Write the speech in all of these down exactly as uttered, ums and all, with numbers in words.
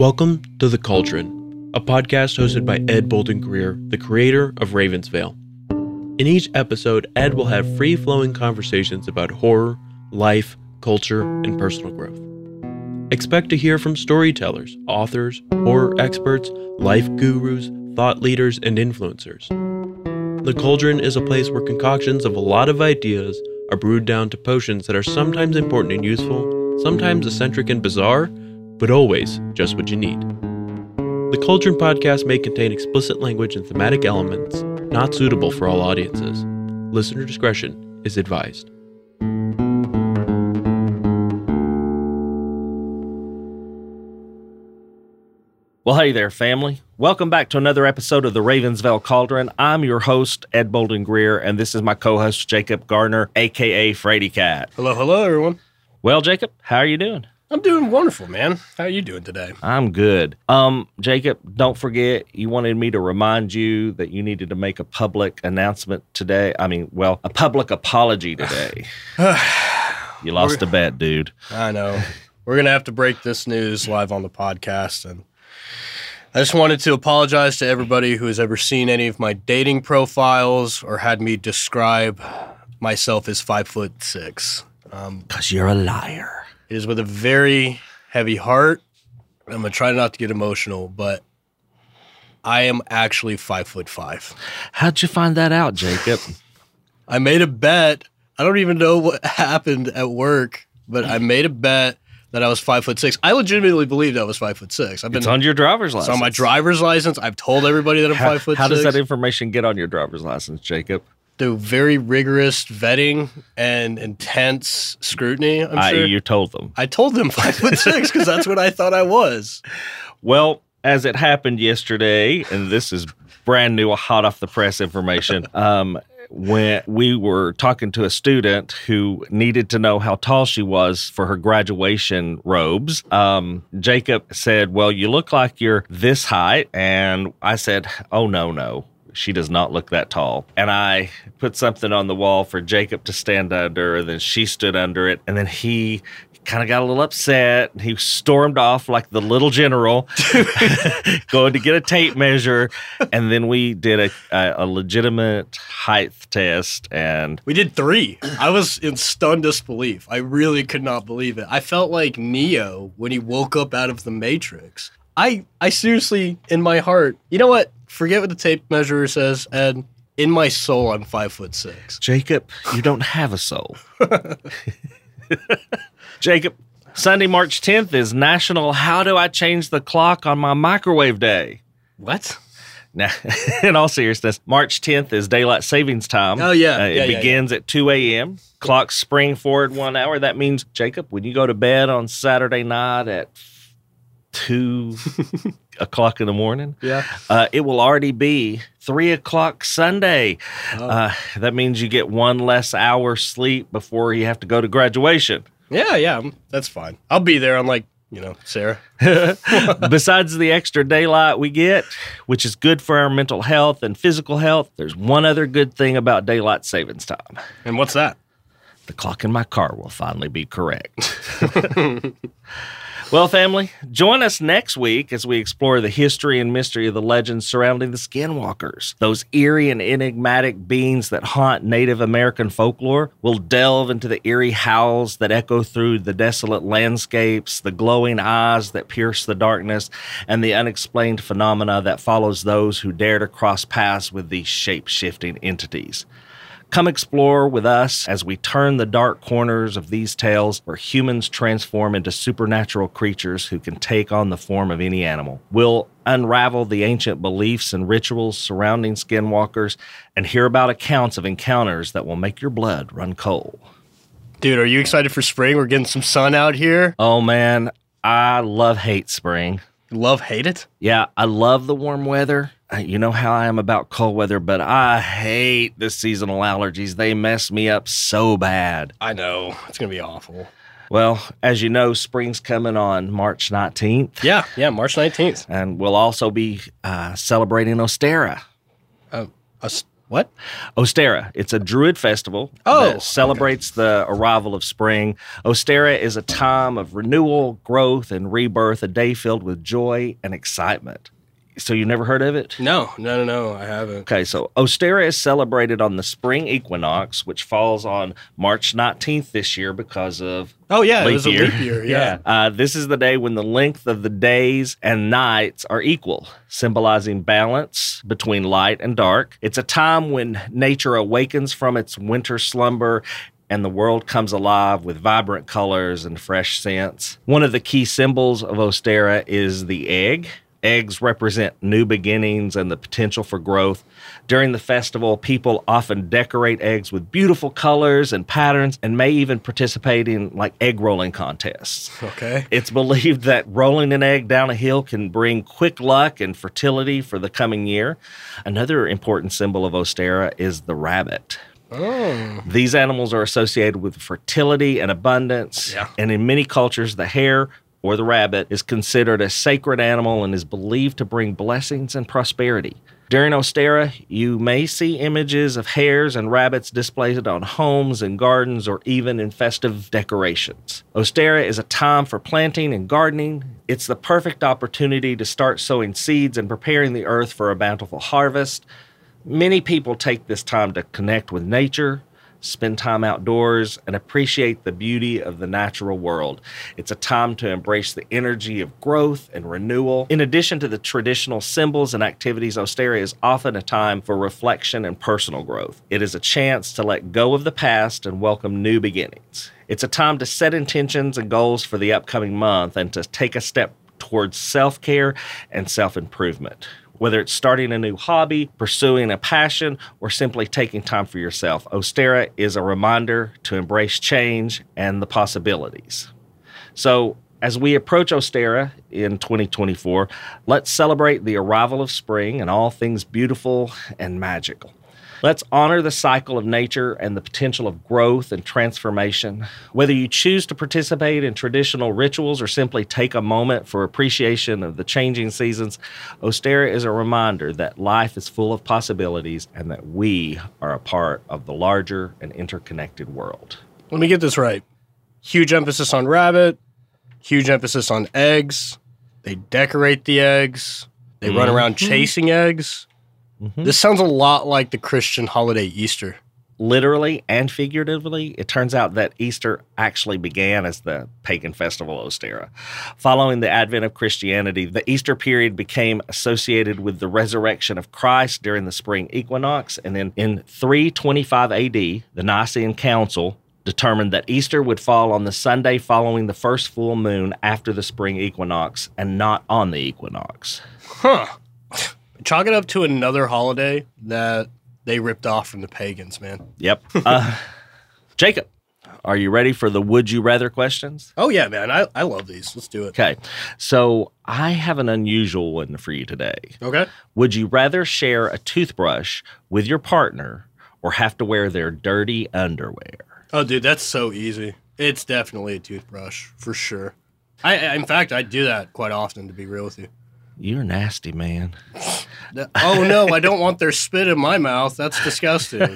Welcome to The Cauldron, a podcast hosted by Ed Bolden Greer, the creator of Ravensvale. In each episode, Ed will have free-flowing conversations about horror, life, culture, and personal growth. Expect to hear from storytellers, authors, horror experts, life gurus, thought leaders, and influencers. The Cauldron is a place where concoctions of a lot of ideas are brewed down to potions that are sometimes important and useful, sometimes eccentric and bizarre, but always just what you need. The Cauldron podcast may contain explicit language and thematic elements not suitable for all audiences. Listener discretion is advised. Well, hey there, family. Welcome back to another episode of the Ravensvale Cauldron. I'm your host, Ed Bolden Greer, and this is my co-host, Jacob Gardner, a k a. Frady Cat. Hello, hello, everyone. Well, Jacob, how are you doing? I'm doing wonderful, man. How are you doing today? I'm good. Um, Jacob, don't forget, you wanted me to remind you that you needed to make a public announcement today. I mean, well, a public apology today. You lost We're, a bet, dude. I know. We're going to have to break this news live on the podcast, and I just wanted to apologize to everybody who has ever seen any of my dating profiles or had me describe myself as five foot six. Um, Because you're a liar. It is with a very heavy heart. I'm going to try not to get emotional, but I am actually five foot five. How'd you find that out, Jacob? I made a bet. I don't even know what happened at work, but I made a bet that I was five foot six. I legitimately believed I was five foot six. I've been It's on your driver's license. It's on my driver's license. I've told everybody that I'm how, five foot how six. How does that information get on your driver's license, Jacob? Through very rigorous vetting and intense scrutiny, I'm I, sure. You told them. I told them five foot six because that's what I thought I was. Well, as it happened yesterday, and this is brand new, hot off the press information, um, when we were talking to a student who needed to know how tall she was for her graduation robes, um, Jacob said, well, you look like you're this height. And I said, oh, no, no. She does not look that tall. And I put something on the wall for Jacob to stand under, and then she stood under it. And then he kind of got a little upset. He stormed off like the little general, going to get a tape measure. And then we did a, a, a legitimate height test. And we did three. I was in stunned disbelief. I really could not believe it. I felt like Neo when he woke up out of the Matrix. I, I seriously, in my heart, you know what? Forget what the tape measure says, Ed. In my soul, I'm five foot six. Jacob, you don't have a soul. Jacob, Sunday, March tenth is National How Do I Change the Clock on My Microwave Day. What? Now, in all seriousness, March tenth is Daylight Savings Time. Oh, yeah. Uh, it yeah, begins yeah, yeah. at two a.m. Clocks spring forward one hour. That means, Jacob, when you go to bed on Saturday night at two o'clock in the morning, yeah, uh, it will already be three o'clock Sunday. Oh. Uh, that means you get one less hour sleep before you have to go to graduation. Yeah, yeah, that's fine. I'll be there unlike, you know, Sarah. Besides the extra daylight we get, which is good for our mental health and physical health, there's one other good thing about daylight savings time. And what's that? The clock in my car will finally be correct. Well, family, join us next week as we explore the history and mystery of the legends surrounding the Skinwalkers. Those eerie and enigmatic beings that haunt Native American folklore. We'll delve into the eerie howls that echo through the desolate landscapes, the glowing eyes that pierce the darkness, and the unexplained phenomena that follows those who dare to cross paths with these shape-shifting entities. Come explore with us as we turn the dark corners of these tales where humans transform into supernatural creatures who can take on the form of any animal. We'll unravel the ancient beliefs and rituals surrounding skinwalkers and hear about accounts of encounters that will make your blood run cold. Dude, are you excited for spring? We're getting some sun out here. Oh, man, I love hate spring. Love hate it? Yeah, I love the warm weather. You know how I am about cold weather, but I hate the seasonal allergies. They mess me up so bad. I know. It's going to be awful. Well, as you know, spring's coming on March nineteenth. Yeah, yeah, March nineteenth. And we'll also be uh, celebrating Ostara. Uh, uh, What? Ostara. It's a Druid festival Oh, that celebrates the arrival of spring. Ostara is a time of renewal, growth, and rebirth, a day filled with joy and excitement. So you never heard of it? No, no, no, no, I haven't. Okay, so Ostara is celebrated on the spring equinox, which falls on March nineteenth this year because of Oh, yeah, leap it was year. a leap year, yeah. Uh, this is the day when the length of the days and nights are equal, symbolizing balance between light and dark. It's a time when nature awakens from its winter slumber and the world comes alive with vibrant colors and fresh scents. One of the key symbols of Ostara is the egg. Eggs represent new beginnings and the potential for growth. During the festival, people often decorate eggs with beautiful colors and patterns and may even participate in like egg rolling contests. Okay. It's believed that rolling an egg down a hill can bring quick luck and fertility for the coming year. Another important symbol of Ostara is the rabbit. Oh. These animals are associated with fertility and abundance, Yeah. and in many cultures, the hare or the rabbit is considered a sacred animal and is believed to bring blessings and prosperity. During Ostara, you may see images of hares and rabbits displayed on homes and gardens or even in festive decorations. Ostara is a time for planting and gardening. It's the perfect opportunity to start sowing seeds and preparing the earth for a bountiful harvest. Many people take this time to connect with nature, spend time outdoors, and appreciate the beauty of the natural world. It's a time to embrace the energy of growth and renewal. In addition to the traditional symbols and activities, Ostara is often a time for reflection and personal growth. It is a chance to let go of the past and welcome new beginnings. It's a time to set intentions and goals for the upcoming month and to take a step towards self-care and self-improvement. Whether it's starting a new hobby, pursuing a passion, or simply taking time for yourself, Ostara is a reminder to embrace change and the possibilities. So, as we approach Ostara in twenty twenty-four, let's celebrate the arrival of spring and all things beautiful and magical. Let's honor the cycle of nature and the potential of growth and transformation. Whether you choose to participate in traditional rituals or simply take a moment for appreciation of the changing seasons, Ostara is a reminder that life is full of possibilities and that we are a part of the larger and interconnected world. Let me get this right. Huge emphasis on rabbit, huge emphasis on eggs. They decorate the eggs. They mm-hmm. run around chasing eggs. Mm-hmm. This sounds a lot like the Christian holiday Easter. Literally and figuratively, it turns out that Easter actually began as the pagan festival Ostara. Following the advent of Christianity, the Easter period became associated with the resurrection of Christ during the spring equinox, and then in three twenty-five A D, the Nicene Council determined that Easter would fall on the Sunday following the first full moon after the spring equinox and not on the equinox. Huh. Chalk it up to another holiday that they ripped off from the pagans, man. Yep. Uh, Jacob, are you ready for the would you rather questions? Oh, yeah, man. I, I love these. Let's do it. Okay. So I have an unusual one for you today. Okay. Would you rather share a toothbrush with your partner or have to wear their dirty underwear? Oh, dude, that's so easy. It's definitely a toothbrush, for sure. I, I In fact, I do that quite often, to be real with you. You're nasty, man. Oh, no, I don't want their spit in my mouth. That's disgusting.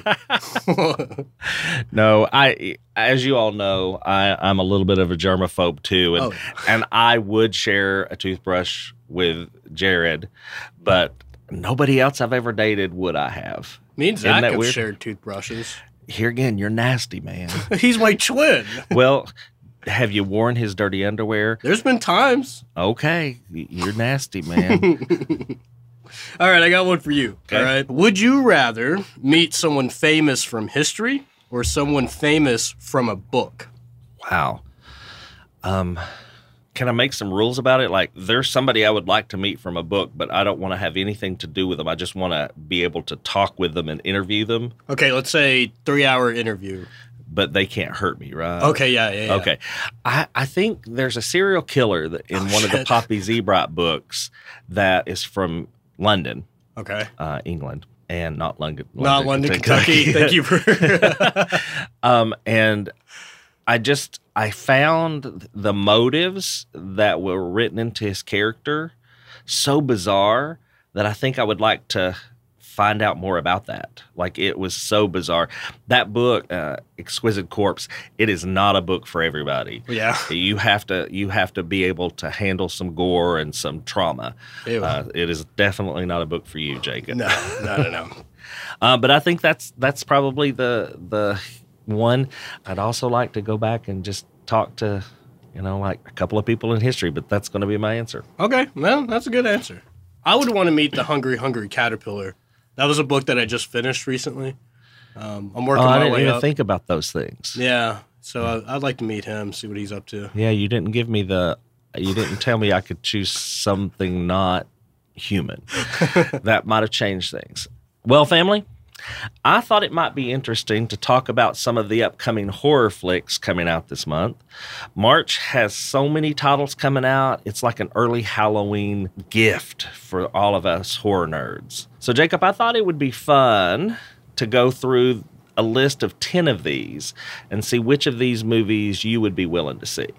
No, I, as you all know, I, I'm a little bit of a germaphobe too, and, oh. and I would share a toothbrush with Jared, but nobody else I've ever dated would I have. Me and Zach have weird? shared toothbrushes. Here again, you're nasty, man. He's my twin. Well, have you worn his dirty underwear? There's been times. Okay, you're nasty, man. All right, I got one for you. Okay. All right. Would you rather meet someone famous from history or someone famous from a book? Wow. Um, can I make some rules about it? Like, there's somebody I would like to meet from a book, but I don't want to have anything to do with them. I just want to be able to talk with them and interview them. Okay, let's say three-hour interview. But they can't hurt me, right? Okay, yeah, yeah, yeah. Okay. I, I think there's a serial killer that in Oh, one of the shit. Poppy Zebright books that is from London, Okay. uh, England, and not London. Not London, Kentucky. Thank you for... um, and I just, I found the motives that were written into his character so bizarre that I think I would like to find out more about that. Like, it was so bizarre. That book, uh, Exquisite Corpse, it is not a book for everybody. Yeah. You have to you have to be able to handle some gore and some trauma. Uh, it is definitely not a book for you, Jacob. No, no, no, no. uh, but I think that's that's probably the the one. I'd also like to go back and just talk to, you know, like a couple of people in history, but that's going to be my answer. Okay, well, that's a good answer. I would want to meet the Hungry Hungry Caterpillar. That was a book that I just finished recently. Um, I'm working oh, my I didn't way even up. think about those things. Yeah, so I, I'd like to meet him, see what he's up to. Yeah, you didn't give me the, you didn't tell me I could choose something not human. That might have changed things. Well, family, I thought it might be interesting to talk about some of the upcoming horror flicks coming out this month. March has so many titles coming out. It's like an early Halloween gift for all of us horror nerds. So, Jacob, I thought it would be fun to go through a list of ten of these and see which of these movies you would be willing to see.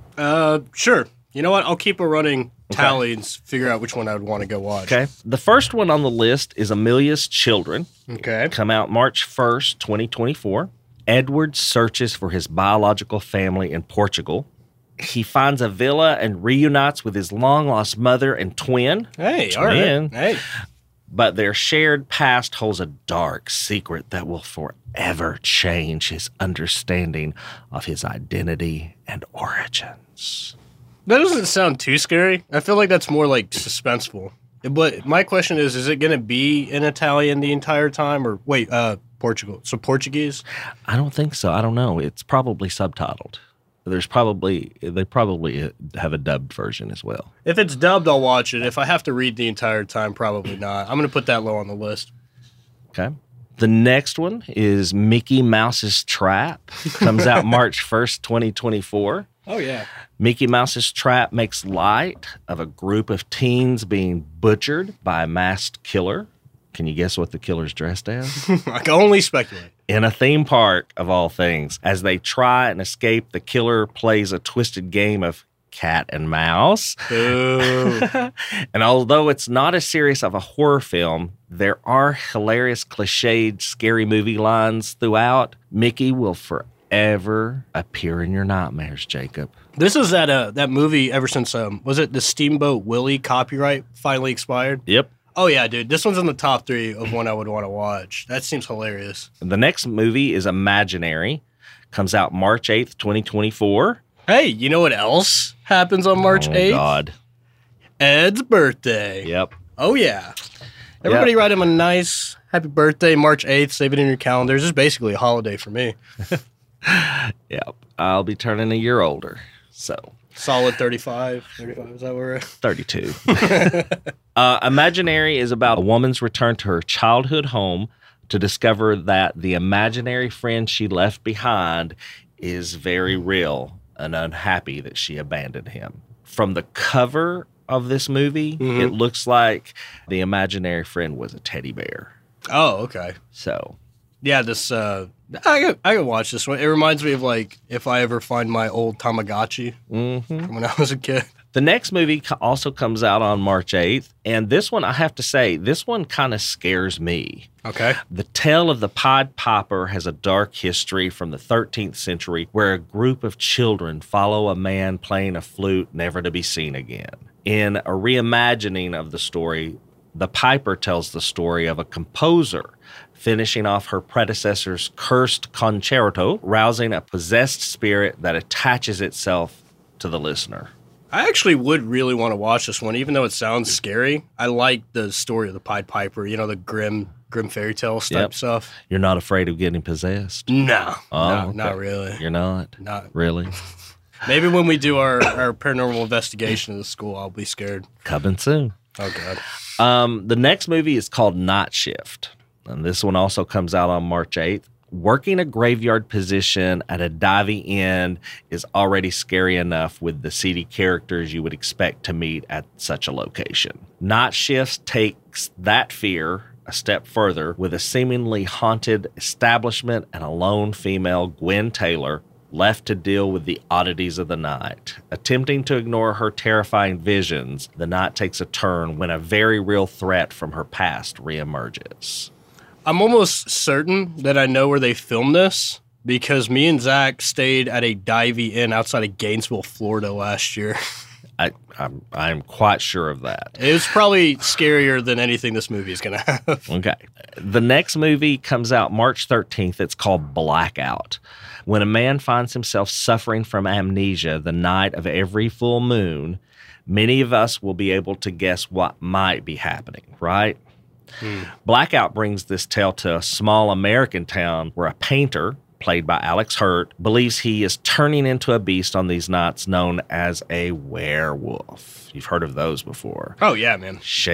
Uh, sure. You know what? I'll keep a running tally and figure out which one I would want to go watch. Okay. The first one on the list is Amelia's Children. Okay. Come out March first, twenty twenty-four. Edward searches for his biological family in Portugal. He finds a villa and reunites with his long-lost mother and twin. Hey, twin, all right. Hey. But their shared past holds a dark secret that will forever change his understanding of his identity and origins. That doesn't sound too scary. I feel like that's more like suspenseful. But my question is, is it going to be in Italian the entire time? Or wait, uh, Portugal. So Portuguese? I don't think so. I don't know. It's probably subtitled. There's probably, they probably have a dubbed version as well. If it's dubbed, I'll watch it. If I have to read the entire time, probably not. I'm going to put that low on the list. Okay. The next one is Mickey Mouse's Trap. Comes out March first, twenty twenty-four. Oh, yeah. Mickey Mouse's Trap makes light of a group of teens being butchered by a masked killer. Can you guess what the killer's dressed as? I can only speculate. In a theme park, of all things. As they try and escape, the killer plays a twisted game of cat and mouse. Boo. And although it's not as serious of a horror film, there are hilarious, cliched, scary movie lines throughout. Mickey will forever appear in your nightmares, Jacob. This is that uh, that movie ever since, um, was it the Steamboat Willie copyright finally expired? Yep. Oh, yeah, dude. This one's in the top three of one I would want to watch. That seems hilarious. The next movie is Imaginary. Comes out March eighth, twenty twenty-four. Hey, you know what else happens on March eighth? Oh, God. Ed's birthday. Yep. Oh, yeah. Everybody Yep. write him a nice happy birthday, March eighth. Save it in your calendars. It's basically a holiday for me. Yep. I'll be turning a year older. So. Solid thirty-five. thirty-five, is that where we're at? thirty-two. uh, Imaginary is about a woman's return to her childhood home to discover that the imaginary friend she left behind is very real and unhappy that she abandoned him. From the cover of this movie, Mm-hmm. it looks like the imaginary friend was a teddy bear. Oh, okay. So, Yeah, this, uh, I could, I could watch this one. It reminds me of, like, if I ever find my old Tamagotchi mhm. from when I was a kid. The next movie co- also comes out on March eighth, and this one, I have to say, this one kind of scares me. Okay. The Tale of the Pied Piper has a dark history from the thirteenth century where a group of children follow a man playing a flute never to be seen again. In a reimagining of the story, the Piper tells the story of a composer finishing off her predecessor's cursed concerto, rousing a possessed spirit that attaches itself to the listener. I actually would really want to watch this one, even though it sounds scary. I like the story of the Pied Piper, you know, the grim, grim fairy tale type Yep. stuff. You're not afraid of getting possessed? No, Oh, no, okay. not really. You're not? Not Really? maybe when we do our, our paranormal investigation of the school, I'll be scared. Coming soon. Oh God. Um, the next movie is called Night Shift, and this one also comes out on March eighth. Working a graveyard position at a diving inn is already scary enough with the seedy characters you would expect to meet at such a location. Night Shift takes that fear a step further with a seemingly haunted establishment and a lone female, Gwen Taylor, left to deal with the oddities of the night. Attempting to ignore her terrifying visions, the night takes a turn when a very real threat from her past reemerges. I'm almost certain that I know where they filmed this because me and Zach stayed at a Divey Inn outside of Gainesville, Florida last year. I, I'm, I'm quite sure of that. It was probably scarier than anything this movie is going to have. Okay. The next movie comes out March thirteenth. It's called Blackout. When a man finds himself suffering from amnesia the night of every full moon, many of us will be able to guess what might be happening, right? Hmm. Blackout brings this tale to a small American town where a painter, played by Alex Hurt, believes he is turning into a beast on these nights known as a werewolf. You've heard of those before. Oh, yeah, man.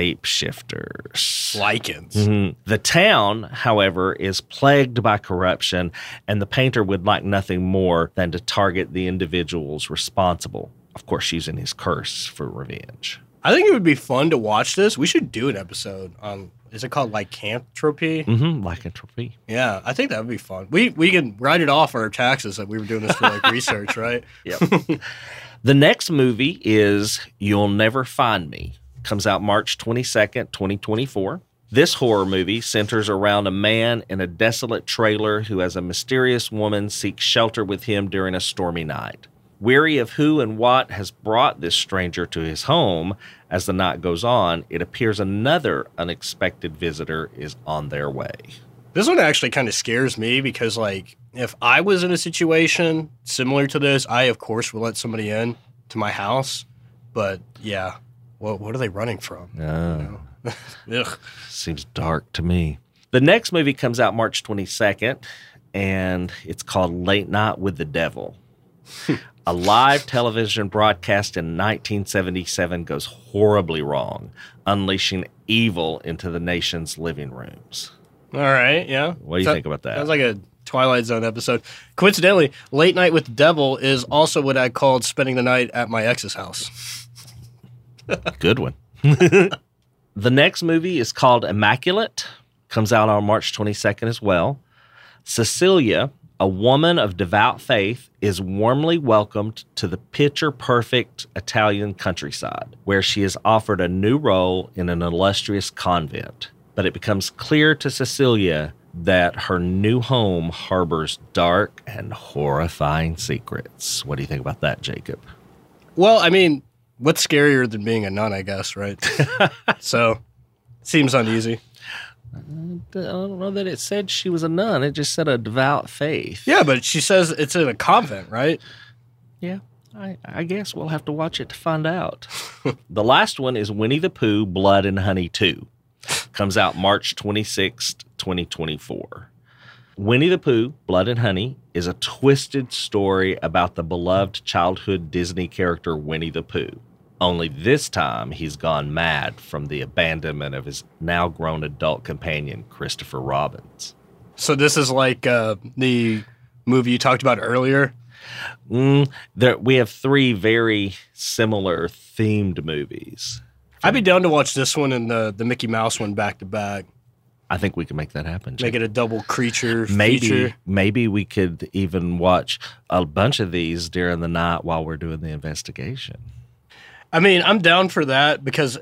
Shapeshifters. Lycans. Mm-hmm. The town, however, is plagued by corruption, and the painter would like nothing more than to target the individuals responsible, of course, using his curse for revenge. I think it would be fun to watch this. We should do an episode on, is it called lycanthropy? Mm-hmm, lycanthropy. Yeah, I think that would be fun. We we can write it off our taxes that we were doing this for like research, right? Yep. The next movie is You'll Never Find Me. Comes out March twenty-second, twenty twenty-four. This horror movie centers around a man in a desolate trailer who, as a mysterious woman, seeks shelter with him during a stormy night. Weary of who and what has brought this stranger to his home, as the night goes on, it appears another unexpected visitor is on their way. This one actually kind of scares me because, like, if I was in a situation similar to this, I, of course, would let somebody in to my house. But, yeah, what, what are they running from? Oh. You know? Ugh. Seems dark to me. The next movie comes out March twenty-second, and it's called Late Night with the Devil. A live television broadcast in nineteen seventy-seven goes horribly wrong, unleashing evil into the nation's living rooms. All right, yeah. What do you so, think about that? Sounds like a Twilight Zone episode. Coincidentally, Late Night with the Devil is also what I called spending the night at my ex's house. Good one. The next movie is called Immaculate. Comes out on March twenty-second as well. Cecilia, a woman of devout faith, is warmly welcomed to the picture-perfect Italian countryside, where she is offered a new role in an illustrious convent. But it becomes clear to Cecilia that her new home harbors dark and horrifying secrets. What do you think about that, Jacob? Well, I mean, what's scarier than being a nun, I guess, right? So, seems uneasy. I don't know that it said she was a nun. It just said a devout faith. Yeah, but she says it's in a convent, right? Yeah, I, I guess we'll have to watch it to find out. The last one is Winnie the Pooh, Blood and Honey two. Comes out March twenty-sixth, twenty twenty-four. Winnie the Pooh, Blood and Honey is a twisted story about the beloved childhood Disney character Winnie the Pooh. Only this time, he's gone mad from the abandonment of his now-grown adult companion, Christopher Robbins. So this is like uh, the movie you talked about earlier? Mm, there, we have three very similar themed movies. I'd be down to watch this one and the, the Mickey Mouse one back-to-back. I think we can make that happen. Make it a double creature maybe, feature. Maybe we could even watch a bunch of these during the night while we're doing the investigation. I mean, I'm down for that because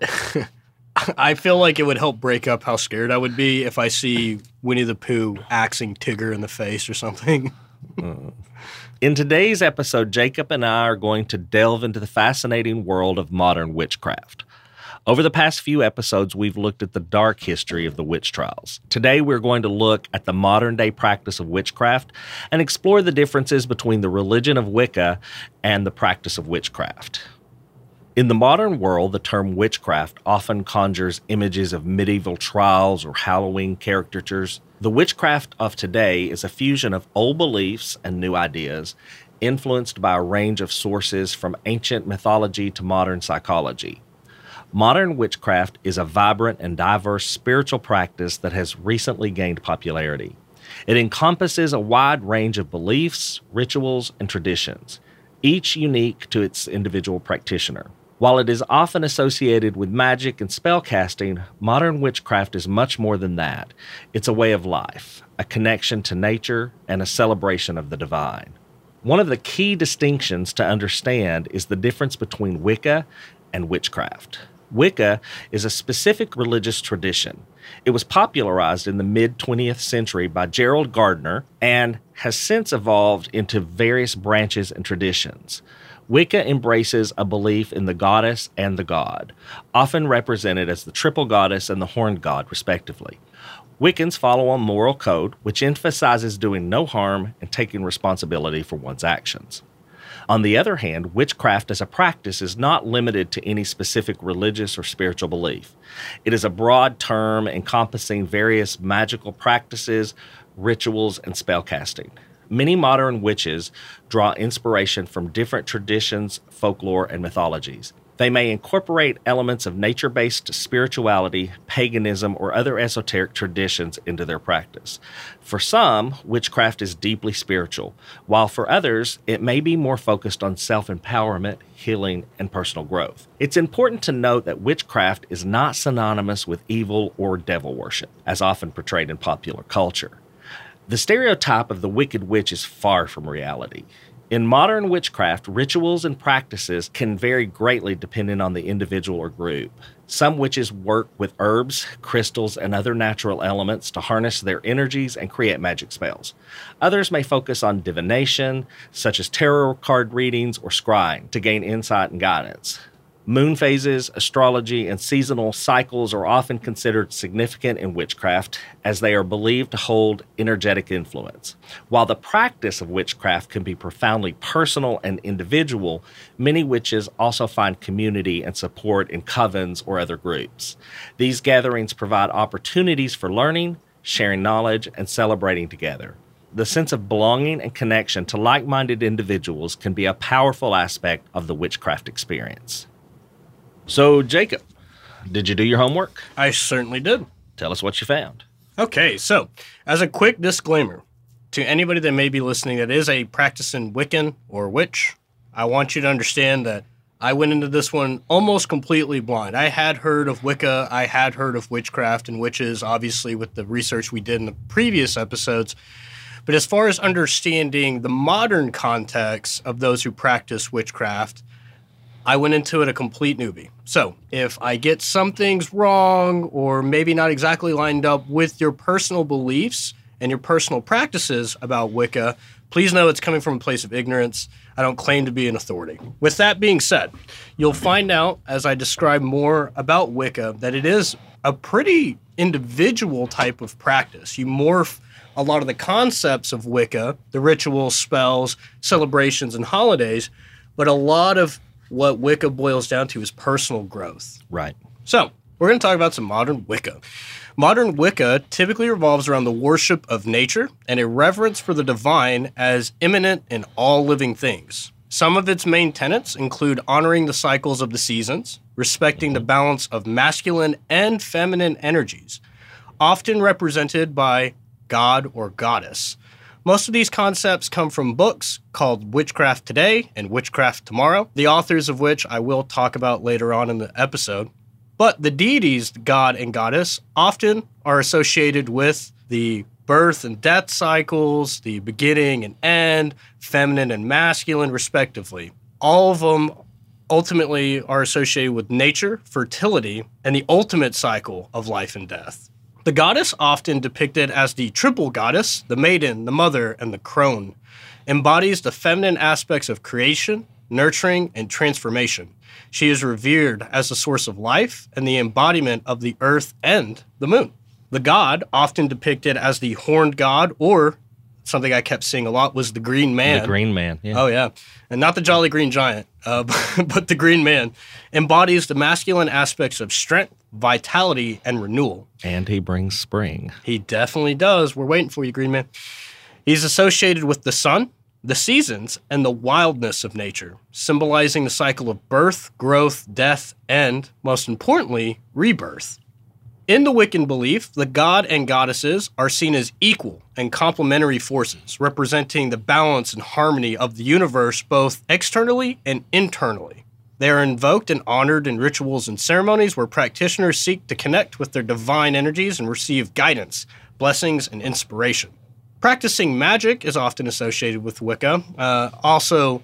I feel like it would help break up how scared I would be if I see Winnie the Pooh axing Tigger in the face or something. uh. In today's episode, Jacob and I are going to delve into the fascinating world of modern witchcraft. Over the past few episodes, we've looked at the dark history of the witch trials. Today, we're going to look at the modern-day practice of witchcraft and explore the differences between the religion of Wicca and the practice of witchcraft. In the modern world, the term witchcraft often conjures images of medieval trials or Halloween caricatures. The witchcraft of today is a fusion of old beliefs and new ideas, influenced by a range of sources from ancient mythology to modern psychology. Modern witchcraft is a vibrant and diverse spiritual practice that has recently gained popularity. It encompasses a wide range of beliefs, rituals, and traditions, each unique to its individual practitioner. While it is often associated with magic and spellcasting, modern witchcraft is much more than that. It's a way of life, a connection to nature, and a celebration of the divine. One of the key distinctions to understand is the difference between Wicca and witchcraft. Wicca is a specific religious tradition. It was popularized in the mid-twentieth century by Gerald Gardner and has since evolved into various branches and traditions. Wicca embraces a belief in the goddess and the god, often represented as the triple goddess and the horned god, respectively. Wiccans follow a moral code which emphasizes doing no harm and taking responsibility for one's actions. On the other hand, witchcraft as a practice is not limited to any specific religious or spiritual belief. It is a broad term encompassing various magical practices, rituals, and spellcasting. Many modern witches draw inspiration from different traditions, folklore, and mythologies. They may incorporate elements of nature-based spirituality, paganism, or other esoteric traditions into their practice. For some, witchcraft is deeply spiritual, while for others, it may be more focused on self-empowerment, healing, and personal growth. It's important to note that witchcraft is not synonymous with evil or devil worship, as often portrayed in popular culture. The stereotype of the wicked witch is far from reality. In modern witchcraft, rituals and practices can vary greatly depending on the individual or group. Some witches work with herbs, crystals, and other natural elements to harness their energies and create magic spells. Others may focus on divination, such as tarot card readings or scrying, to gain insight and guidance. Moon phases, astrology, and seasonal cycles are often considered significant in witchcraft as they are believed to hold energetic influence. While the practice of witchcraft can be profoundly personal and individual, many witches also find community and support in covens or other groups. These gatherings provide opportunities for learning, sharing knowledge, and celebrating together. The sense of belonging and connection to like-minded individuals can be a powerful aspect of the witchcraft experience. So, Jacob, did you do your homework? I certainly did. Tell us what you found. Okay, so as a quick disclaimer to anybody that may be listening that is a practicing Wiccan or witch, I want you to understand that I went into this one almost completely blind. I had heard of Wicca, I had heard of witchcraft and witches, obviously with the research we did in the previous episodes. But as far as understanding the modern context of those who practice witchcraft, I went into it a complete newbie. So if I get some things wrong or maybe not exactly lined up with your personal beliefs and your personal practices about Wicca, please know it's coming from a place of ignorance. I don't claim to be an authority. With that being said, you'll find out as I describe more about Wicca that it is a pretty individual type of practice. You morph a lot of the concepts of Wicca, the rituals, spells, celebrations, and holidays, but a lot of what Wicca boils down to is personal growth. Right. So, we're going to talk about some modern Wicca. Modern Wicca typically revolves around the worship of nature and a reverence for the divine as immanent in all living things. Some of its main tenets include honoring the cycles of the seasons, respecting the balance of masculine and feminine energies, often represented by god or goddess. Most of these concepts come from books called Witchcraft Today and Witchcraft Tomorrow, the authors of which I will talk about later on in the episode. But the deities, god and goddess, often are associated with the birth and death cycles, the beginning and end, feminine and masculine, respectively. All of them ultimately are associated with nature, fertility, and the ultimate cycle of life and death. The goddess, often depicted as the triple goddess, the maiden, the mother, and the crone, embodies the feminine aspects of creation, nurturing, and transformation. She is revered as the source of life and the embodiment of the earth and the moon. The god, often depicted as the horned god, or something I kept seeing a lot was the Green Man. The Green Man, yeah. Oh, yeah. And not the Jolly Green Giant, uh, but the Green Man, embodies the masculine aspects of strength, vitality, and renewal. And he brings spring. He definitely does. We're waiting for you, Green Man. He's associated with the sun, the seasons, and the wildness of nature, symbolizing the cycle of birth, growth, death, and, most importantly, rebirth. In the Wiccan belief, the god and goddesses are seen as equal and complementary forces, representing the balance and harmony of the universe both externally and internally. They are invoked and honored in rituals and ceremonies where practitioners seek to connect with their divine energies and receive guidance, blessings, and inspiration. Practicing magic is often associated with Wicca. Uh, also,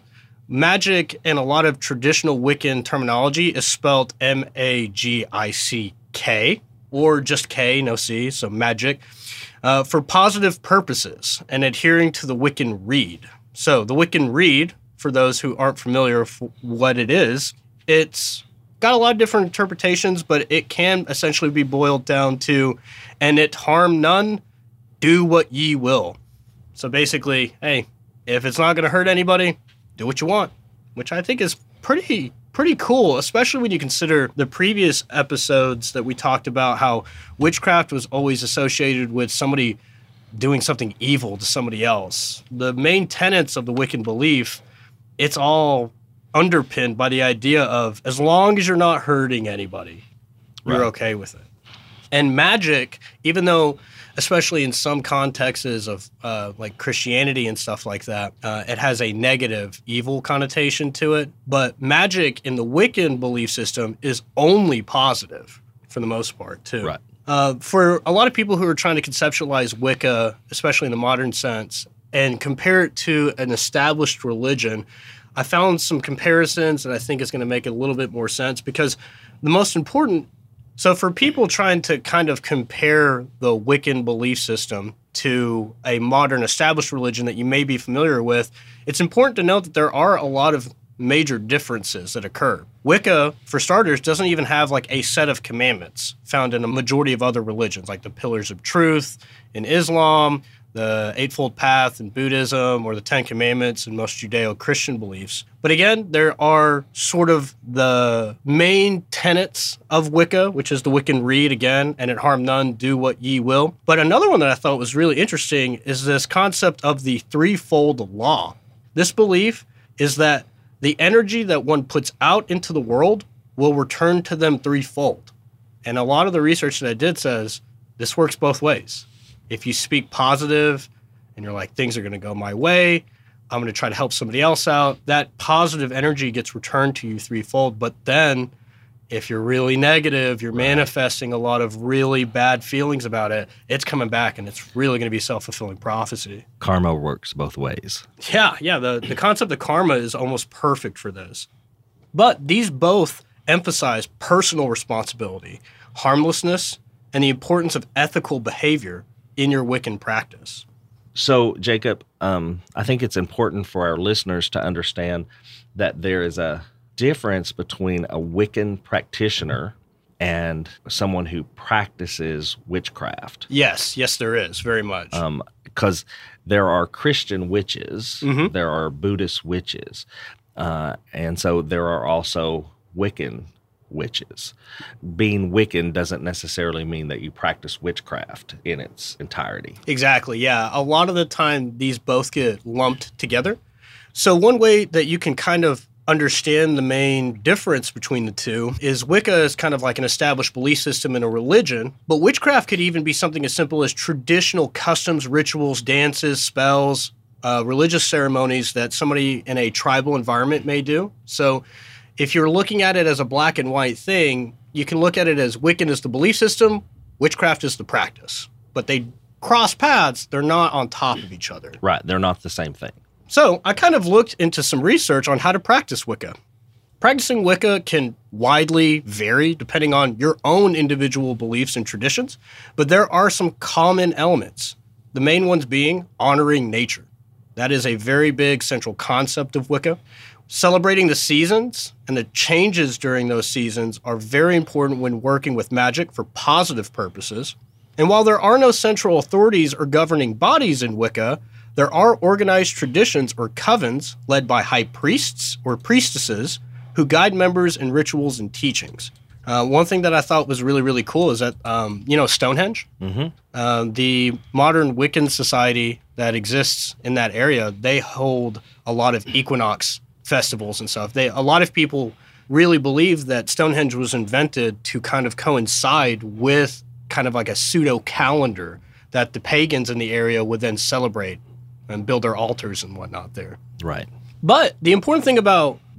magic in a lot of traditional Wiccan terminology is spelled M A G I C K, or just K, no C, so magic, uh, for positive purposes and adhering to the Wiccan Rede. So the Wiccan Rede, for those who aren't familiar with what it is, it's got a lot of different interpretations, but it can essentially be boiled down to, and it harm none, do what ye will. So basically, hey, if it's not going to hurt anybody, do what you want, which I think is pretty pretty cool, especially when you consider the previous episodes that we talked about how witchcraft was always associated with somebody doing something evil to somebody else. The main tenets of the Wiccan belief, it's all underpinned by the idea of as long as you're not hurting anybody, you're Right. okay with it. And magic, even though, especially in some contexts of uh, like Christianity and stuff like that, uh, it has a negative, evil connotation to it. But magic in the Wiccan belief system is only positive for the most part, too. Right. Uh, for a lot of people who are trying to conceptualize Wicca, especially in the modern sense, and compare it to an established religion, I found some comparisons that I think is going to make it a little bit more sense because the most important So for people trying to kind of compare the Wiccan belief system to a modern established religion that you may be familiar with, it's important to note that there are a lot of major differences that occur. Wicca, for starters, doesn't even have like a set of commandments found in a majority of other religions, like the Pillars of Truth in Islam, the Eightfold Path in Buddhism, or the Ten Commandments in most Judeo-Christian beliefs. But again, there are sort of the main tenets of Wicca, which is the Wiccan Rede again, and it harm none, do what ye will. But another one that I thought was really interesting is this concept of the threefold law. This belief is that the energy that one puts out into the world will return to them threefold. And a lot of the research that I did says this works both ways. If you speak positive and you're like, things are going to go my way, I'm going to try to help somebody else out, that positive energy gets returned to you threefold. But then if you're really negative, you're right. manifesting a lot of really bad feelings about it, it's coming back and it's really going to be self-fulfilling prophecy. Karma works both ways. Yeah, yeah. The, the concept of karma is almost perfect for this. But these both emphasize personal responsibility, harmlessness, and the importance of ethical behavior in your Wiccan practice. So, Jacob, um, I think it's important for our listeners to understand that there is a difference between a Wiccan practitioner and someone who practices witchcraft. Yes, yes, there is, very much. Um, because there are Christian witches, Mhm. there are Buddhist witches, uh, and so there are also Wiccan witches. Being Wiccan doesn't necessarily mean that you practice witchcraft in its entirety. Exactly, yeah. A lot of the time, these both get lumped together. So one way that you can kind of understand the main difference between the two is Wicca is kind of like an established belief system in a religion, but witchcraft could even be something as simple as traditional customs, rituals, dances, spells, uh, religious ceremonies that somebody in a tribal environment may do. So if you're looking at it as a black and white thing, you can look at it as Wiccan is the belief system, witchcraft is the practice. But they cross paths, they're not on top of each other. Right, they're not the same thing. So I kind of looked into some research on how to practice Wicca. Practicing Wicca can widely vary depending on your own individual beliefs and traditions, but there are some common elements. The main ones being honoring nature. That is a very big central concept of Wicca. Celebrating the seasons and the changes during those seasons are very important when working with magic for positive purposes. And while there are no central authorities or governing bodies in Wicca, there are organized traditions or covens led by high priests or priestesses who guide members in rituals and teachings. Uh, one thing that I thought was really, really cool is that, um, you know, Stonehenge, Mm-hmm. uh, the modern Wiccan society that exists in that area, they hold a lot of equinox festivals and stuff. They a lot of people really believe that Stonehenge was invented to kind of coincide with kind of like a pseudo calendar that the pagans in the area would then celebrate and build their altars and whatnot there. Right. But the important thing about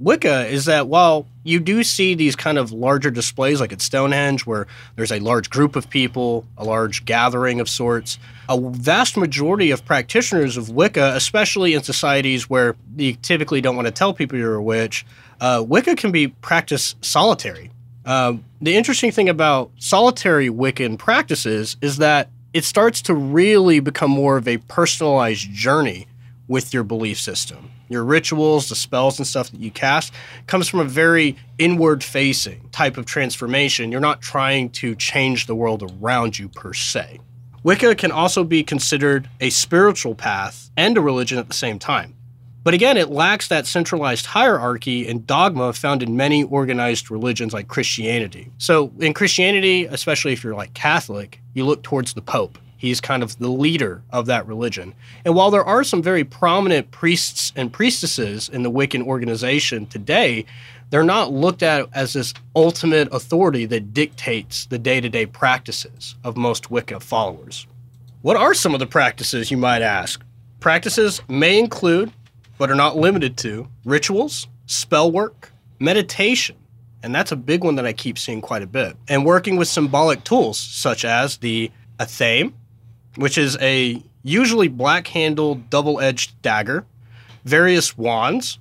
Wicca is that while you do see these kind of larger displays like at Stonehenge where there's a large group of people, a large gathering of sorts, a vast majority of practitioners of Wicca, especially in societies where you typically don't want to tell people you're a witch, uh, Wicca can be practiced solitary. Um, the interesting thing about solitary Wiccan practices is that it starts to really become more of a personalized journey with your belief system. Your rituals, the spells and stuff that you cast comes from a very inward-facing type of transformation. You're not trying to change the world around you per se. Wicca can also be considered a spiritual path and a religion at the same time. But again, it lacks that centralized hierarchy and dogma found in many organized religions like Christianity. So in Christianity, especially if you're like Catholic, you look towards the Pope. He's kind of the leader of that religion. And while there are some very prominent priests and priestesses in the Wiccan organization today, they're not looked at as this ultimate authority that dictates the day-to-day practices of most Wicca followers. What are some of the practices, you might ask? Practices may include, but are not limited to, rituals, spell work, meditation, and that's a big one that I keep seeing quite a bit, and working with symbolic tools such as the athame, which is a usually black-handled, double-edged dagger, various wands,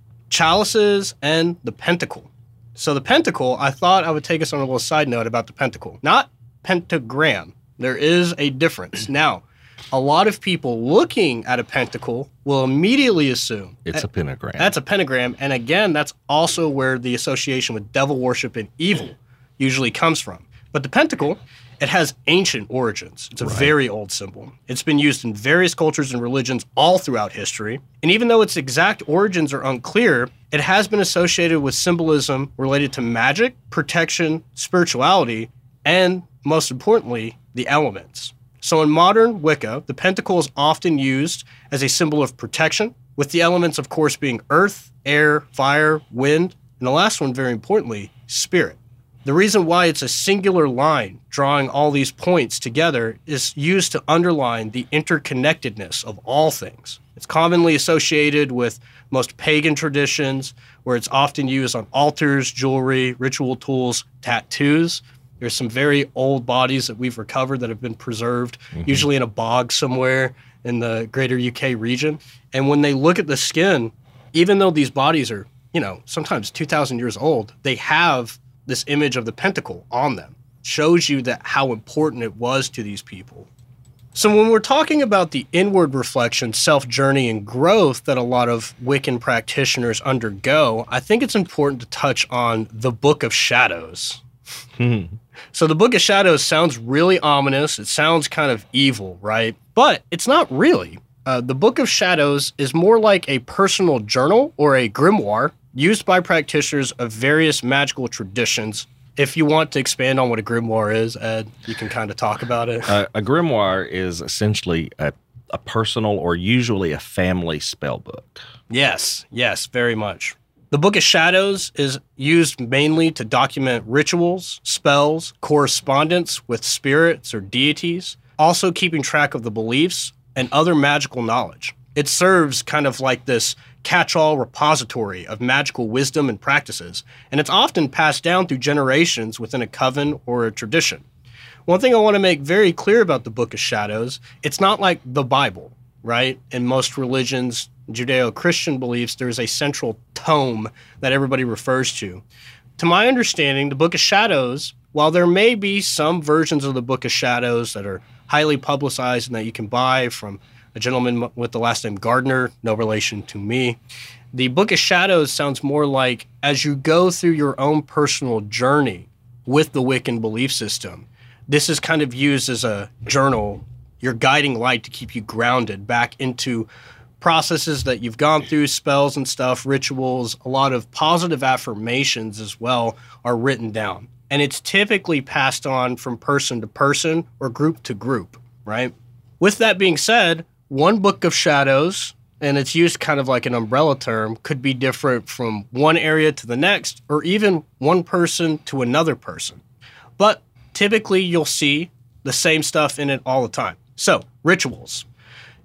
chalices, and the pentacle. So the pentacle, I thought I would take us on a little side note about the pentacle. Not pentagram. There is a difference. Now, a lot of people looking at a pentacle will immediately assume it's a pentagram. That's a pentagram. And again, that's also where the association with devil worship and evil usually comes from. But the pentacle, it has ancient origins. It's a right. very old symbol. It's been used in various cultures and religions all throughout history. And even though its exact origins are unclear, it has been associated with symbolism related to magic, protection, spirituality, and most importantly, the elements. So in modern Wicca, the pentacle is often used as a symbol of protection, with the elements, of course, being earth, air, fire, wind, and the last one, very importantly, spirit. The reason why it's a singular line drawing all these points together is used to underline the interconnectedness of all things. It's commonly associated with most pagan traditions, where it's often used on altars, jewelry, ritual tools, tattoos. There's some very old bodies that we've recovered that have been preserved, mm-hmm. usually in a bog somewhere in the greater U K region. And when they look at the skin, even though these bodies are, you know, sometimes two thousand years old, they have this image of the pentacle on them. Shows you that how important it was to these people. So when we're talking about the inward reflection, self-journey, and growth that a lot of Wiccan practitioners undergo, I think it's important to touch on the Book of Shadows. Hmm. So the Book of Shadows sounds really ominous. It sounds kind of evil, right? But it's not really. Uh, the Book of Shadows is more like a personal journal or a grimoire used by practitioners of various magical traditions. If you want to expand on what a grimoire is, Ed, you can kind of talk about it. Uh, a grimoire is essentially a, a personal or usually a family spell book. Yes, yes, very much. The Book of Shadows is used mainly to document rituals, spells, correspondence with spirits or deities, also keeping track of the beliefs and other magical knowledge. It serves kind of like this catch-all repository of magical wisdom and practices, and it's often passed down through generations within a coven or a tradition. One thing I want to make very clear about the Book of Shadows, it's not like the Bible, right? In most religions, Judeo-Christian beliefs, there's a central tome that everybody refers to. To my understanding, the Book of Shadows, while there may be some versions of the Book of Shadows that are highly publicized and that you can buy from a gentleman with the last name Gardner, no relation to me. The Book of Shadows sounds more like as you go through your own personal journey with the Wiccan belief system, this is kind of used as a journal, your guiding light to keep you grounded back into processes that you've gone through, spells and stuff, rituals, a lot of positive affirmations as well are written down. And it's typically passed on from person to person or group to group, right? With that being said, one Book of Shadows, and it's used kind of like an umbrella term, could be different from one area to the next, or even one person to another person. But typically you'll see the same stuff in it all the time. So, rituals.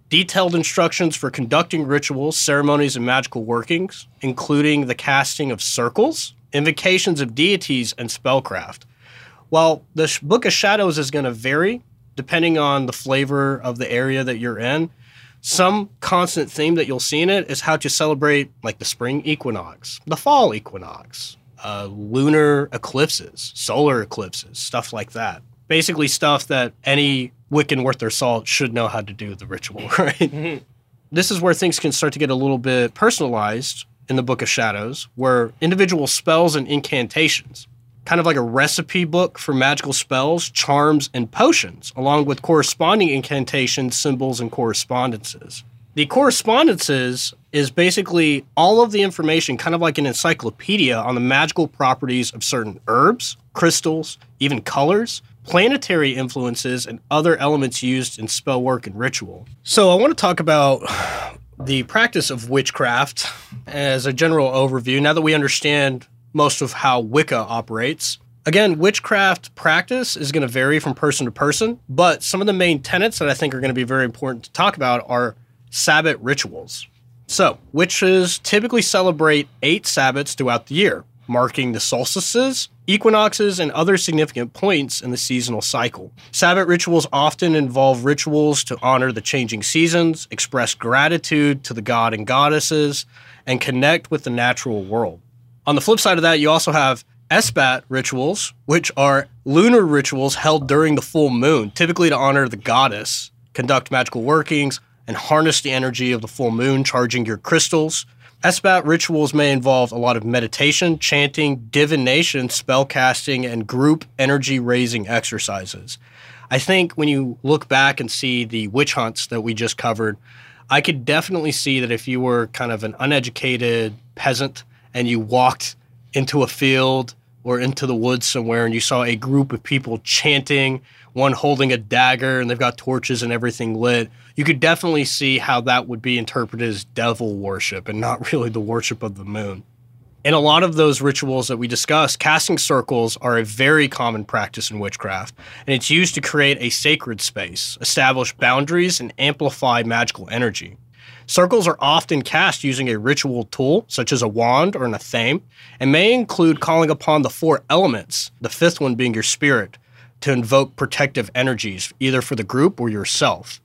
detailed instructions for conducting rituals, ceremonies, and magical workings, including the casting of circles, invocations of deities, and spellcraft. While the Sh- Book of Shadows is going to vary depending on the flavor of the area that you're in, some constant theme that you'll see in it is how to celebrate like the spring equinox, the fall equinox, uh, lunar eclipses, solar eclipses, stuff like that. Basically stuff that any Wiccan worth their salt should know how to do the ritual, right? Mm-hmm. This is where things can start to get a little bit personalized in the Book of Shadows, where individual spells and incantations, kind of like a recipe book for magical spells, charms, and potions, along with corresponding incantations, symbols, and correspondences. The correspondences is basically all of the information, kind of like an encyclopedia on the magical properties of certain herbs, crystals, even colors, planetary influences, and other elements used in spell work and ritual. So I want to talk about the practice of witchcraft as a general overview, now that we understand most of how Wicca operates. Again, witchcraft practice is going to vary from person to person, but some of the main tenets that I think are going to be very important to talk about are Sabbat rituals. So, witches typically celebrate eight Sabbats throughout the year, marking the solstices, equinoxes, and other significant points in the seasonal cycle. Sabbat rituals often involve rituals to honor the changing seasons, express gratitude to the god and goddesses, and connect with the natural world. On the flip side of that, you also have Esbat rituals, which are lunar rituals held during the full moon, typically to honor the goddess, conduct magical workings, and harness the energy of the full moon, charging your crystals. Esbat rituals may involve a lot of meditation, chanting, divination, spellcasting, and group energy-raising exercises. I think when you look back and see the witch hunts that we just covered, I could definitely see that if you were kind of an uneducated peasant and you walked into a field or into the woods somewhere and you saw a group of people chanting, one holding a dagger, and they've got torches and everything lit, you could definitely see how that would be interpreted as devil worship and not really the worship of the moon. In a lot of those rituals that we discussed, casting circles are a very common practice in witchcraft, and it's used to create a sacred space, establish boundaries, and amplify magical energy. Circles are often cast using a ritual tool, such as a wand or an athame, and may include calling upon the four elements, the fifth one being your spirit, to invoke protective energies, either for the group or yourself.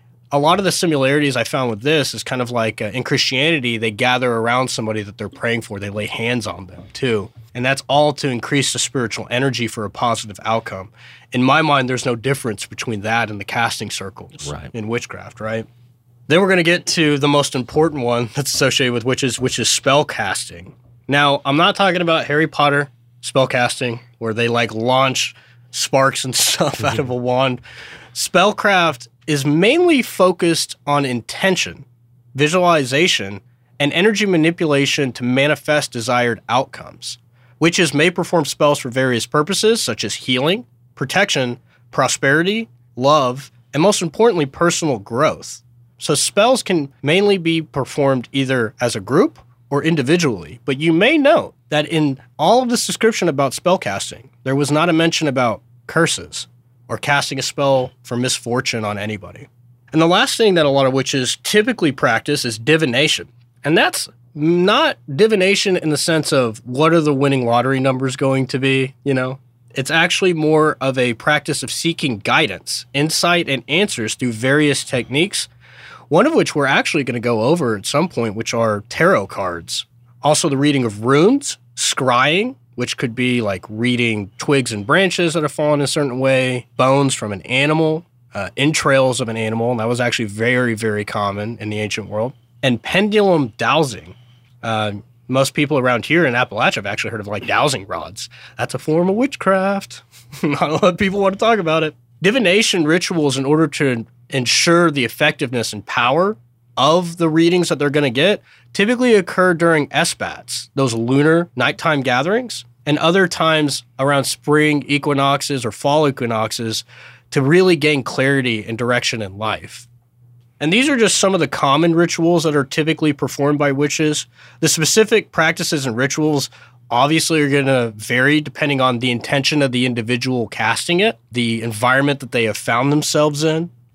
A lot of the similarities I found with this is kind of like uh, in Christianity, they gather around somebody that they're praying for. They lay hands on them, too. And that's all to increase the spiritual energy for a positive outcome. In my mind, there's no difference between that and the casting circles right. in witchcraft, right? Then we're going to get to the most important one that's associated with witches, which is spell casting. Now, I'm not talking about Harry Potter spell casting, where they like launch sparks and stuff out of a wand. Spellcraft is mainly focused on intention, visualization, and energy manipulation to manifest desired outcomes. Witches may perform spells for various purposes, such as healing, protection, prosperity, love, and most importantly, personal growth. So spells can mainly be performed either as a group or individually, but you may note that in all of this description about spellcasting, there was not a mention about curses or casting a spell for misfortune on anybody. And the last thing that a lot of witches typically practice is divination. And that's not divination in the sense of what are the winning lottery numbers going to be, you know? It's actually more of a practice of seeking guidance, insight, and answers through various techniques, one of which we're actually going to go over at some point, which are tarot cards. Also the reading of runes, scrying, which could be like reading twigs and branches that have fallen a certain way, bones from an animal, uh, entrails of an animal, and that was actually very, very common in the ancient world, and pendulum dowsing. Uh, most people around here in Appalachia have actually heard of like dowsing rods. That's a form of witchcraft. Not a lot of people want to talk about it. Divination rituals, in order to ensure the effectiveness and power of the readings that they're going to get, typically occur during Esbats, those lunar nighttime gatherings, and other times around spring equinoxes or fall equinoxes to really gain clarity and direction in life. And these are just some of the common rituals that are typically performed by witches. The specific practices and rituals obviously are going to vary depending on the intention of the individual casting it, the environment that they have found themselves in,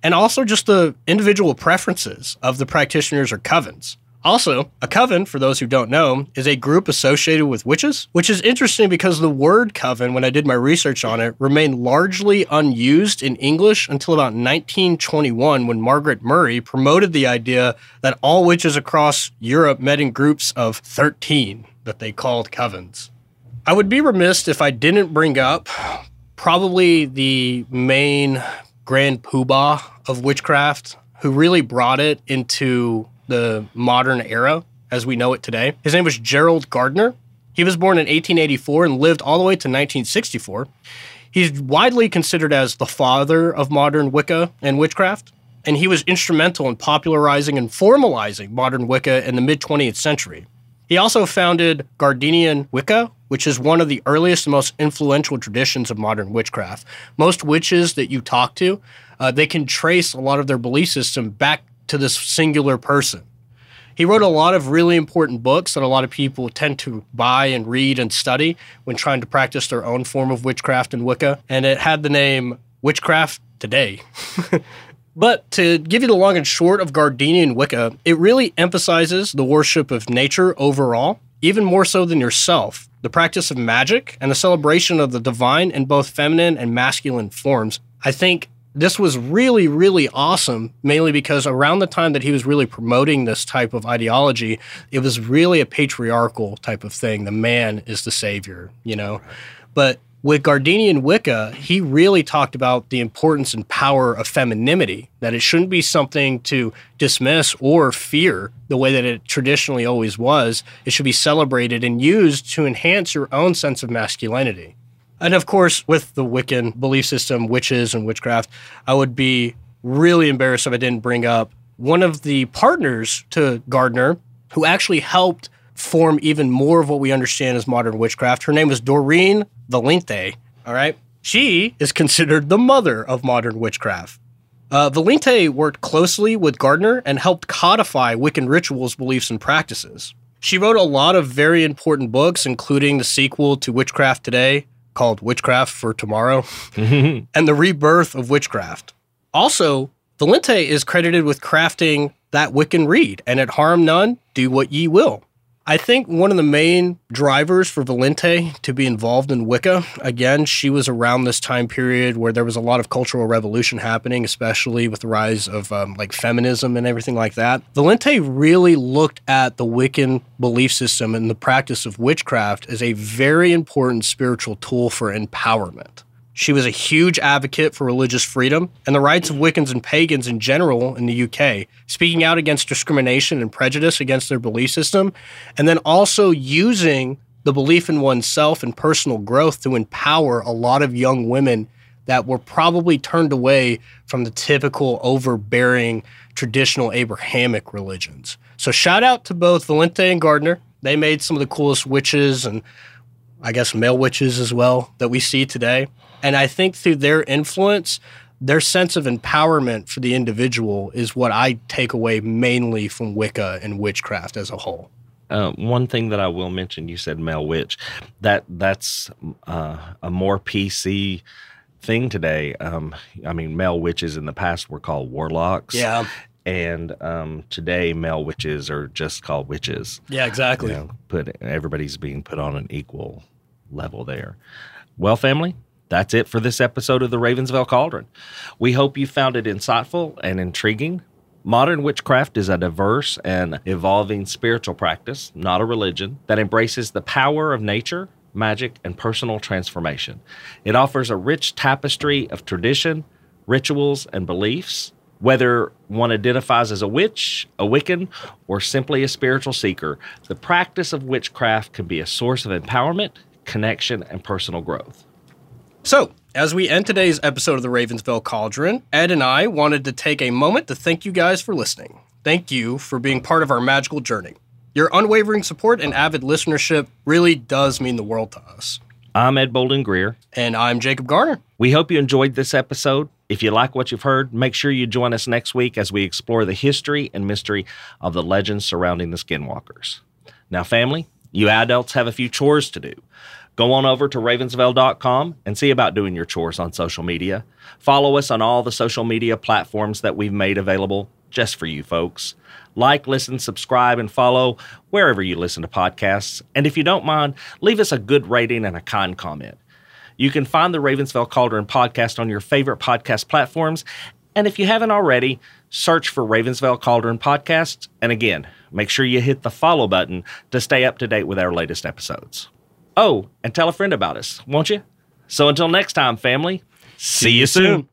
and also just the individual preferences of the practitioners or covens. Also, a coven, for those who don't know, is a group associated with witches, which is interesting because the word coven, when I did my research on it, remained largely unused in English until about nineteen twenty-one when Margaret Murray promoted the idea that all witches across Europe met in groups of thirteen that they called covens. I would be remiss if I didn't bring up probably the main grand poobah of witchcraft, who really brought it into the modern era as we know it today. His name was Gerald Gardner. He was born in eighteen eighty-four and lived all the way to nineteen sixty-four. He's widely considered as the father of modern Wicca and witchcraft, and he was instrumental in popularizing and formalizing modern Wicca in the mid-twentieth century. He also founded Gardnerian Wicca, which is one of the earliest and most influential traditions of modern witchcraft. Most witches that you talk to, uh, they can trace a lot of their belief system back to this singular person. He wrote a lot of really important books that a lot of people tend to buy and read and study when trying to practice their own form of witchcraft and Wicca, and it had the name Witchcraft Today. But to give you the long and short of Gardnerian Wicca, it really emphasizes the worship of nature overall, even more so than yourself, the practice of magic, and the celebration of the divine in both feminine and masculine forms. I think this was really, really awesome, mainly because around the time that he was really promoting this type of ideology, it was really a patriarchal type of thing. The man is the savior, you know? But with Gardnerian Wicca, he really talked about the importance and power of femininity, that it shouldn't be something to dismiss or fear the way that it traditionally always was. It should be celebrated and used to enhance your own sense of masculinity. And of course, with the Wiccan belief system, witches and witchcraft, I would be really embarrassed if I didn't bring up one of the partners to Gardner who actually helped form even more of what we understand as modern witchcraft. Her name was Doreen Valente, all right? She is considered the mother of modern witchcraft. Uh, Valente worked closely with Gardner and helped codify Wiccan rituals, beliefs, and practices. She wrote a lot of very important books, including the sequel to Witchcraft Today, called Witchcraft for Tomorrow, and the rebirth of witchcraft. Also, Valente is credited with crafting that Wiccan Rede, and it harm none, do what ye will. I think one of the main drivers for Valente to be involved in Wicca, again, she was around this time period where there was a lot of cultural revolution happening, especially with the rise of um, like feminism and everything like that. Valente really looked at the Wiccan belief system and the practice of witchcraft as a very important spiritual tool for empowerment. She was a huge advocate for religious freedom and the rights of Wiccans and pagans in general in the U K, speaking out against discrimination and prejudice against their belief system, and then also using the belief in oneself and personal growth to empower a lot of young women that were probably turned away from the typical overbearing traditional Abrahamic religions. So shout out to both Valente and Gardner. They made some of the coolest witches and I guess male witches as well that we see today. And I think through their influence, their sense of empowerment for the individual is what I take away mainly from Wicca and witchcraft as a whole. Uh, one thing that I will mention, you said male witch. That that's uh, a more P C thing today. Um, I mean, male witches in the past were called warlocks. Yeah. And um, today, male witches are just called witches. Yeah, exactly. You know, put everybody's being put on an equal level there. Well, family, that's it for this episode of the Ravensvale Cauldron. We hope you found it insightful and intriguing. Modern witchcraft is a diverse and evolving spiritual practice, not a religion, that embraces the power of nature, magic, and personal transformation. It offers a rich tapestry of tradition, rituals, and beliefs. Whether one identifies as a witch, a Wiccan, or simply a spiritual seeker, the practice of witchcraft can be a source of empowerment, connection, and personal growth. So, as we end today's episode of the Ravensvale Cauldron, Ed and I wanted to take a moment to thank you guys for listening. Thank you for being part of our magical journey. Your unwavering support and avid listenership really does mean the world to us. I'm Ed Bolden Greer. And I'm Jacob Garner. We hope you enjoyed this episode. If you like what you've heard, make sure you join us next week as we explore the history and mystery of the legends surrounding the Skinwalkers. Now, family, you adults have a few chores to do. Go on over to ravensvale dot com and see about doing your chores on social media. Follow us on all the social media platforms that we've made available just for you folks. Like, listen, subscribe, and follow wherever you listen to podcasts. And if you don't mind, leave us a good rating and a kind comment. You can find the Ravensvale Cauldron podcast on your favorite podcast platforms. And if you haven't already, search for Ravensvale Cauldron Podcast. And again, make sure you hit the follow button to stay up to date with our latest episodes. Oh, and tell a friend about us, won't you? So until next time, family, see you soon.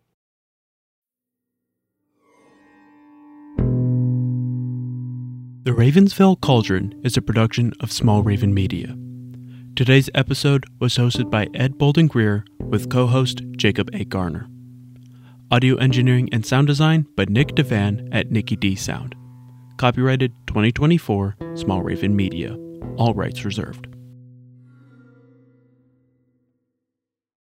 The Ravensvale Cauldron is a production of Small Raven Media. Today's episode was hosted by Ed Bolden Greer with co-host Jacob A. Garner. Audio engineering and sound design by Nick Devan at Nicky D Sound. Copyrighted twenty twenty-four, Small Raven Media. All rights reserved.